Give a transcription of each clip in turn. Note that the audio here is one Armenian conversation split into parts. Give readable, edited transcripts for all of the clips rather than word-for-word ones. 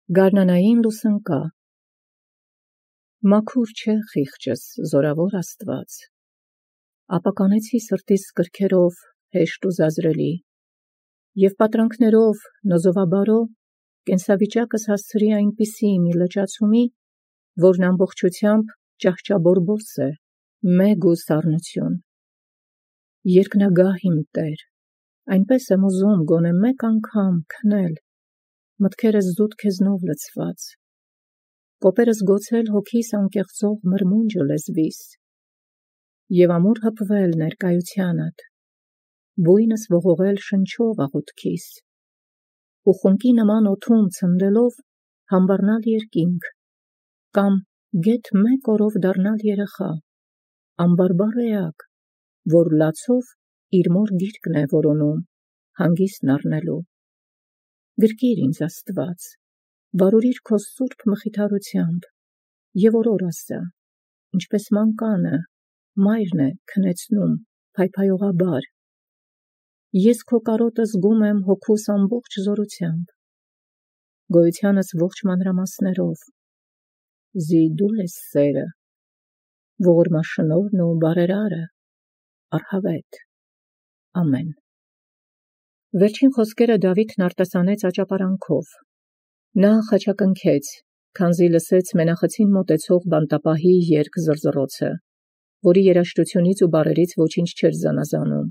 Գարնանային լուսանկա։ Մաքուր չէ խիղճս, զորավոր Աստված, ապա կանեցի սրտիս կրքերով հեշտ ու զազրելի, և պատրանքներով նոզովաբարո կենսավիճակս հասցրի այնպիսի մի լճացումի, որն ամբողջությամբ ճահճաբորբոս է, մեգ ու սառնություն։ Երկնագահ իմ Տեր, այնպես եմ ուզում գոնե մեկ անգամ քնել, մտքերս զուտ քեզնով լցված, կոպերս գոցել հոգիս անկեղծող մրմունջը լեզվիս, և ամուր հպվել ներկայությանդ, բույնս ողողել շնչով աղոթքիս, ու խունկի նման օդում ցնդելով համբառնալ երկինք, կամ գեթ մեկ օրով դառնալ երեխա, ամբարբար էակ, որ լացով իր մոր գիրկն է որոնում, հանգիստն առնելու։ Գրկիր ինձ Աստված, վարուրիր քո սուրբ մխիթարությամբ, և օրոր ասա, ինչպես մանկանը, մայրն է քնեցնում փայփայողաբար։ Ես քո կարոտը զգում եմ հոգուս ամբողջ զորությամբ, գոյությանս ողջ մանրամասներով, զի դու ես սերը, ողորմաշնորհն ու բարերարը, առհավետ, ամեն։ Վերջին խոսքերը Դավիթն արտասանեց աճապարանքով։ Նա խաչակնքեց, քանզի լսեց մենախցին մոտեցող բանտապահի երգ զռզռոցը, որի երաժշտությունից ու բառերից ոչինչ չէր զանազանում։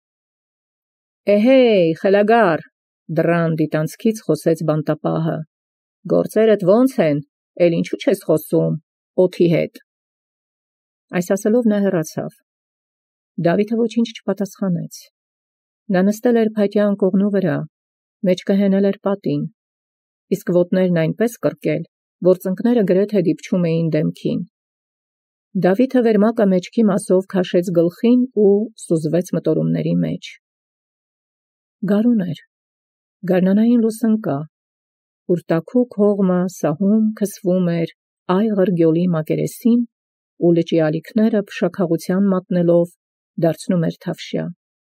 Էհեյ, խելագար, դռան դիտանցքից խոսեց բանտապահը, գործերդ ո՞նց են, էլ ինչու չես խոսում, օդի հետ։ Այս ասելով նա հեռացավ։ Դավիթը ոչինչ չպատասխանեց։ Նա նստել էր փայտյա անկողնու վրա, մեջքը հենել էր պատին, իսկ ոտներն այնպես կրկել, որ ծնկները գրեթե դիպչում էին դեմքին։ Դավիթը վերմակը մեջքի մասով քաշեց գլխին ու սուզվեց մտորումների մեջ։ Գարուն էր, գարնանային լուսանկա, ուր տաքուկ հողմը սահում քսվում էր այղր գյոլի մակերեսին ու լճի ալիքները փշաքաղության մատնելով դարձնում էր թավշյա։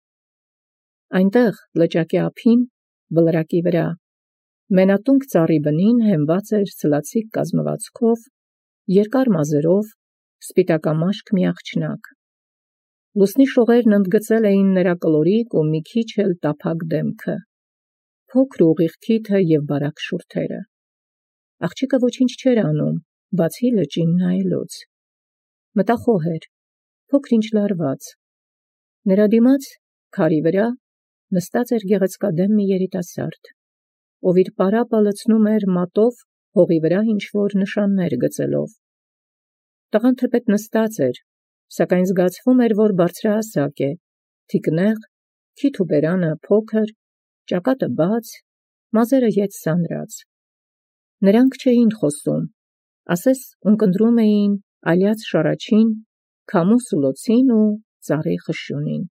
Այնտեղ լճակի ափին, բլրակի վրա, մենատունկ ծառի բնին հենված էր ցլացիկ կազմվածքով, երկար մազերով, սպիտակամաշկ մի աղջնակ։ Լուսնի շողերն ընդգծել էին նրա կլորիկ ու մի քիչ էլ տափակ դեմքը, փոքր ուղիղ քիթը և բարակ շուրթերը։ Աղջիկը ոչինչ չէր անում, բացի լճին նայելուց։ Մտախոհ էր, փոքր-ինչ լարված։ Նրա դիմաց, քարի վրա, նստած էր գեղեցկադեմ մի երիտասարդ, ով իր պարապը լցնում էր մատով հողի վրա ինչ-որ նշաններ գծելով։ Տղան թեպետ նստած էր, սակայն զգացվում էր, որ բարձրահասակ է, թիկնեղ, քիթ ու բերանը փոքր, ճակատը բաց, մազերը ետ սանրած։ Նրանք չէին խոսում, ասես ունկնդրում էին ալյաց շառաչին, քամու սուլոցին ու ծառի խշշյունին։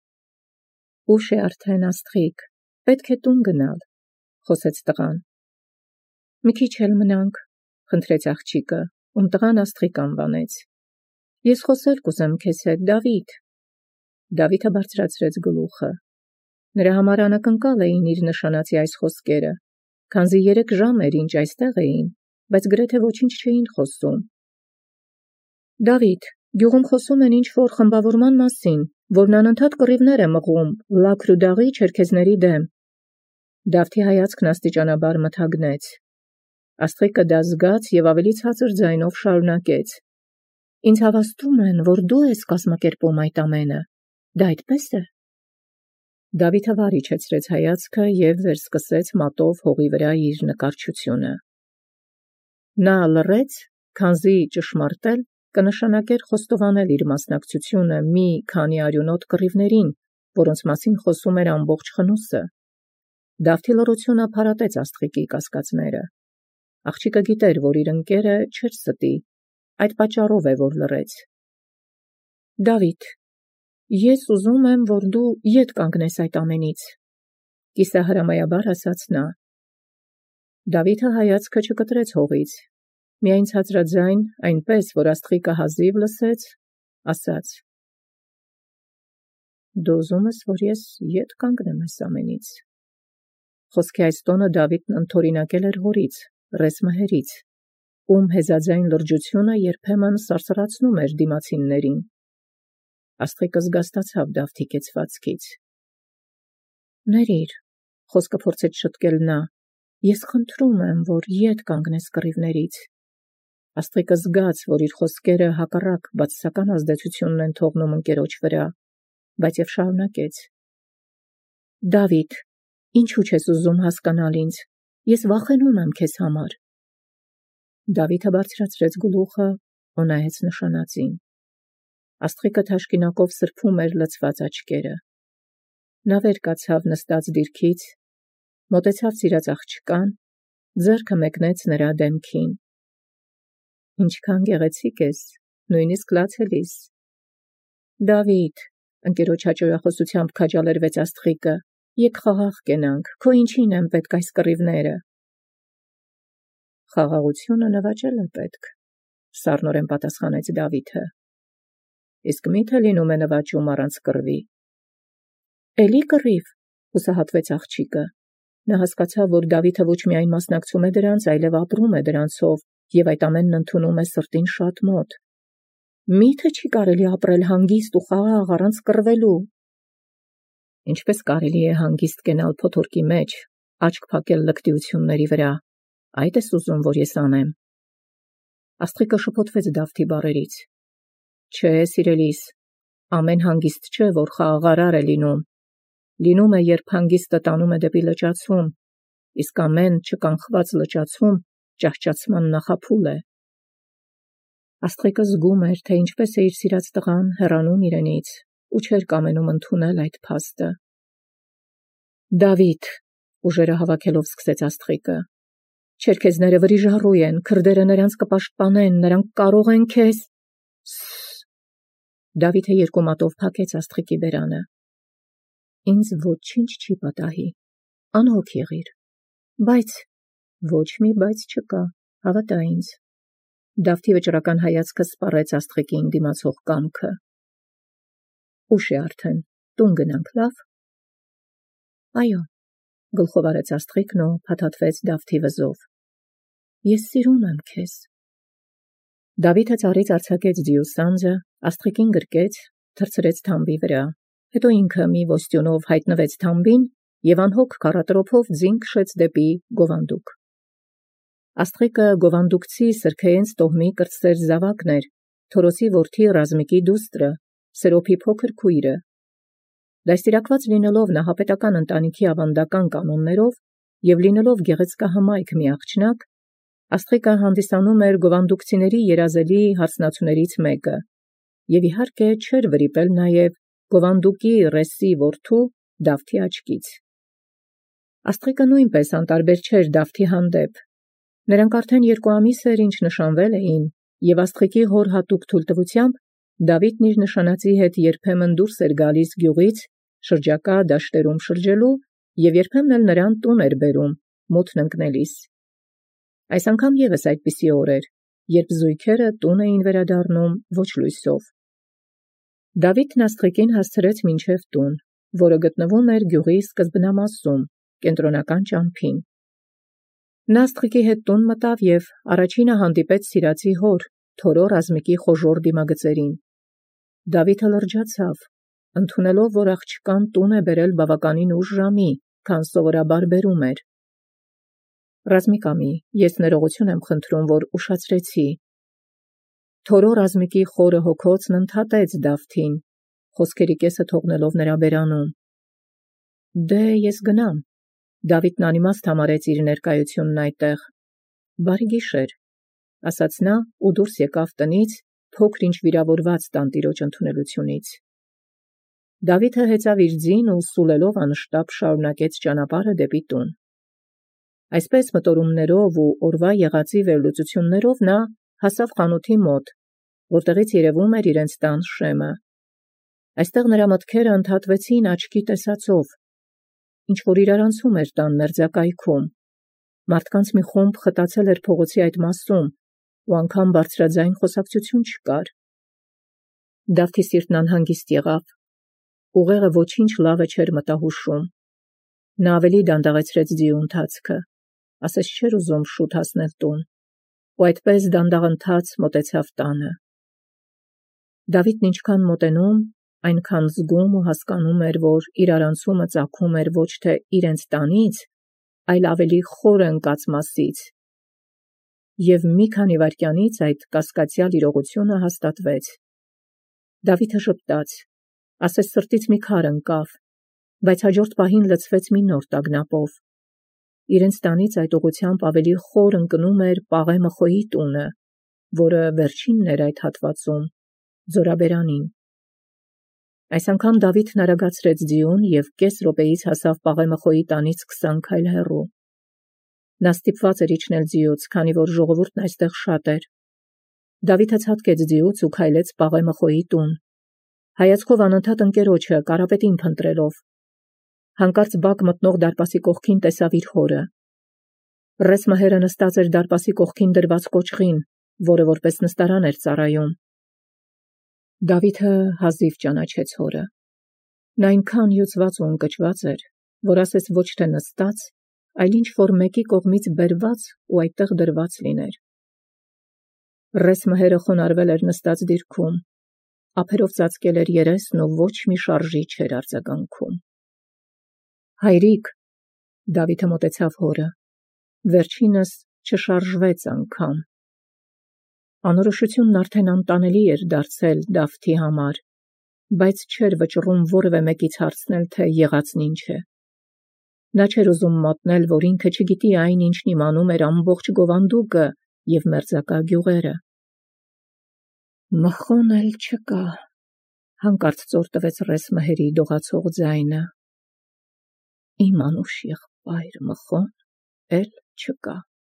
Ուշ է արդեն, աստղիկ, պետք է տուն գնալ, խոսեց տղան։ Մի քիչ էլ մնանք, խնդրեց աղջիկը, ում տղան աստղիկ անվանեց։ Ես խոսել կուզեմ քեզ հետ, Դավիթ։ Դավիթը բարձրացրեց գլուխը։ Նրա համար անակնկալ էին իր նշանածի այս խոսքերը, քանզի 3 ժամ էր, ինչ այստեղ էին, բայց գրեթե ոչինչ չէին խոսում։ Դավիթ, գյուղում խոսում են ինչ-որ խմբավորման մասին, որն անընդհատ կռիվներ է մղում լաքր ու դաղի չերքեզների դեմ։ Դավթի հայացքն աստիճանաբար մթագնեց։ Աստղիկը դա զգաց և ավելի ցածր ձայնով շարունակեց. Ինձ հավաստում են, որ դու ես կազմակերպում այդ ամենը, դա այդպես է։ Դավիթը վար իջեցրեց հայացքը և վերսկսեց մատով հողի վրա իր նկարչությունը։ Նա լռեց, քանզի ճշմարտել կնշանակեր խոստովանել իր մասնակցությունը մի քանի արյունոտ կռիվներին, որոնց մասին խոսում էր ամբողջ խնուսը։ Դավթի լռությունը փարատեց աստղիկի կասկածները։ Աղջիկը գիտեր, որ իր ընկերը չէր ստի, այդ պատճառով է, որ լռեց։ Դավիթ, ես ուզում եմ, որ դու ետ կանգնես այդ ամենից, կիսահրամայաբար ասաց նա։ Դավիթը հայացքը չկտրեց հողից, միայն ցածրաձայն, այնպես, որ աստղիկը հազիվ լսեց, ասաց. Դու ուզում ես, որ ես ետ կանգնեմ այս ամենից։ Խոսքի այս տոնը Դավիթն ընդօրինակել էր հորից, ռեսմահերից, ում հեզաձայն լրջությունը երբեմն սարսռացնում էր դիմացիններին։ Աստղիկը զգաստացավ Դավթի կեցվածքից։ Ներիր, խոսքը փորձեց շտկել նա, ես խնդրում եմ, որ ետ կանգնես կռիվներից։ Աստղիկը զգաց, որ իր խոսքերը հակառակ բացասական ազդեցությունն են թողնում ընկերոջ վրա, բայց և շարունակեց. Դավիթ, ինչու չես ուզում հասկանալ ինձ, ես վախենում եմ քեզ համար։ Դավիթը բարձրացրեց գլուխը ու նայեց նշանածին։ Աստղիկը թաշկինակով սրբում էր լցված աչքերը։ Նա վեր կացավ նստած դիրքից, մոտեցավ սիրած աղջկան, ձեռքը մեկնեց նրա դեմքին։ Ինչքան գեղեցիկ ես, նույնիսկ լացելիս։ Դավիթ, ընկերոջ հաճոյախոսությամբ քաջալերվեց Աստղիկը, եկ խաղաղ կենանք, քո ինչին են պետք այս կռիվները։ Խաղաղությունը նվաճել է պետք, սառնորեն պատասխանեց Դավիթը։ Իսկ միթե լինում է նվաճում առանց կռվի։ Էլի կռիվ, հուսահատվեց աղջիկը։ Նա հասկացավ, որ Դավիթը ոչ միայն մասնակցում է դրանց, այլև ապրում է դրանցով և այդ ամենն ընդունում է սրտին շատ մոտ։ Միթե չի կարելի ապրել հանգիստ ու խաղաղ առանց կռվելու։ Ինչպես կարելի է հանգիստ կենալ փոթորկի մեջ, աչք փակել լկտիությունների վրա, այդ ես ուզում, որ ես անեմ։ Աստղիկը շփոթվեց Դավթի բառերից։ Չէ, սիրելիս, ամեն հանգիստ չէ, որ խաղաղարար է լինում։ Լինում է, երբ հանգիստը տանում է դեպի լճացում, իսկ ամեն չկանխված լճացում ճահճացման նախափուլ է։ Աստղիկը զգում էր, թե ինչպես է իր սիրած տղան հեռանում իրենից ու չէր կամենում ընդունել այդ փաստը։ Դավիթ, ուժերը հավաքելով սկսեց Աստղիկը, չերքեզները վրիժառու են, քրդերը նրանց կպաշտպանեն, նրանք կարող են քեզ… Դավիթը երկու մատով փակեց Աստղիկի բերանը։ Ինձ ոչինչ չի պատահի, անհոգ եղիր, բայց… Ոչ մի բայց չկա, հավատա ինձ։ Դավթի վճռական հայացքը սպառեց Աստղիկին դիմացող կամքը։ Ուշ է արդեն, տուն գնանք, լավ։ Այո, գլխով արեց Աստղիկն ու փաթաթվեց Դավթի վզով։ Ես սիրում եմ քեզ։ Դավիթը ծառից արձակեց ձիու սանձը, Աստղիկին գրկեց, թռցրեց թամբի վրա, հետո ինքը մի ոստյունով հայտնվեց թամբին և անհոգ քառատրոփով ձին քշեց դեպի գովանդուկ։ Աստղիկը գովանդուկցի սրբեենց տոհմի կրտսեր զավակն էր, Թորոսի որդի Ռազմիկի դուստրը, Սերոփի փոքր քույրը։ Դաստիարակված լինելով նահապետական ընտանիքի ավանդական կանոններով և լինելով գեղեցկահմայք մի աղջնակ, Աստղիկը հանդիսանում էր գովանդուկցիների երազելի հարսնացուներից մեկը և իհարկե չէր վրիպել նաև գովանդուկի ռեսի որդու Դավթի աչքից։ Աստղիկը նույնպես անտարբեր չէր Դավթի հանդեպ։ Նրանք արդեն 2 ամիս էր, ինչ նշանվել էին, և Աստղիկի հոր հատուկ թույլտվությամբ Դավիթն իր նշանածի հետ երբեմն դուրս էր գալիս գյուղից շրջակա դաշտերում շրջելու և երբեմն էլ նրան տուն էր բերում, մութն ընկնելիս։ Այս անգամ ևս այդպիսի օր էր, երբ զույգերը տուն էին վերադառնում ոչ լույսով։ Դավիթն Աստղիկին հասցրեց մինչև տուն, որը գտնվում էր գյուղի սկզբնամասում, կենտրոնական ճամփին։ Նա Աստղիկի հետ տուն մտավ և առաջինը հանդիպեց սիրածի հոր, Թորո Ռազմիկի խոժոռ դիմագծերին։ Դավիթը լրջացավ, ընդունելով, որ աղջկան տուն է բերել բավականին ուշ ժամի, քան սովորաբար բերում էր։ Ռազմիկ ամի, ես ներողություն եմ խնդրում, որ ուշացրեցի։ Թորո Ռազմիկի խորը հոգոցն ընդհատեց Դավթին, խոսքերի կեսը թողնելով նրա բերանում։ Դե ես գնամ։ Դավիթն անիմաստ համարեց իր ներկայությունն այդտեղ։ Բարի գիշեր, ասաց նա ու դուրս եկավ տնից, փոքր ինչ վիրավորված տանտիրոջ ընդունելությունից։ Դավիթը հեծավ իր ձին ու սուլելով անշտապ շարունակեց ճանապարհը դեպի տուն։ Այսպես մտորումներով ու օրվա եղածի վերլուծություններով նա հասավ խանութի մոտ, որտեղից երևում էր իրենց տան շեմը։ Այստեղ նրա մտքերը ընդհատվեցին աչքի տեսածով։ Ինչ-որ իրարանցում էր տան մերձակայքում։ Մարդկանց մի խումբ խտացել էր փողոցի այդ մասում, ու անգամ բարձրաձայն խոսակցություն չկար։ Դավթի սիրտն անհանգիստ եղավ։ Ուղեղը ոչինչ լավը չէր մտահուշում։ Նա ավելի դանդաղեցրեց ձիու ընթացքը։ ասես չէր ուզում շուտ հասնել տուն, ու այդպես դանդաղընթաց մոտեցավ տանը։ Դավիթն ինչքան մոտենում, այնքան զգում ու հասկանում էր, որ իր արանցումը ծագում էր ոչ թե իրենց տանից, այլ ավելի խոր ընկած մասից։ Եվ մի քանի վայրկյանից այդ կասկածյալ իրողությունը հաստատվեց։ Դավիթը ժպտաց, ասես սրտից մի քար ընկավ, բայց հաջորդ պահին լցվեց մի նոր տագնապով։ Իրենց տանից այդ ուղղությամբ ավելի խոր ընկնում էր Պաղե Մխոյի տունը, որը վերջինն էր այդ հատվածում, Ձորաբերանին։ Այս անգամ Դավիթն արագացրեց ձիուն և կես րոպեից հասավ Պաղե Մխոյի տանից 20 քայլ հեռու։ Նա ստիպված էր իջնել ձիուց, քանի որ ժողովուրդն այստեղ շատ էր։ Դավիթը ցատկեց ձիուց ու քայլեց Պաղե Մխոյի տուն, հայացքով անընդհատ ընկերոջը Կարապետին փնտրելով։ Հանկարծ բակ մտնող դարպասի կողքին տեսավ իր հորը։ Ռես մհերը նստած էր դարպասի կողքին դրված կոճղին, որը որպես նստարան էր ծառայում։ Դավիթը հազիվ ճանաչեց հորը։ Նա այնքան յուծված ու ընկճված էր, որ ասես ոչ թե նստած, այլ ինչ-որ մեկի կողմից բերված ու այդտեղ դրված լիներ։ Ռես մհերը խոնարհվել էր նստած դիրքում, ափերով ծածկել էր երեսն ու ոչ մի շարժիչ չէր արձագանքում։ Հայրիկ, Դավիթը մոտեցավ հորը, վերջինս չշարժվեց անգամ։ Անորոշությունն արդեն անտանելի էր դարձել Դավթի համար, բայց չէր վճռում որևէ մեկից հարցնել, թե եղածն ինչ է։ Նա չէր ուզում մատնել, որ ինքը չգիտի այն, ինչն իմանում էր ամբողջ Գովանդուկը և մերձակա գյուղերը։ Մխոն էլ չկա, հանկարծ ծոր տվեց Ռես մհերի դողացող ձայնը։ Իմ անուշ եղբայր Մխոն էլ չկա։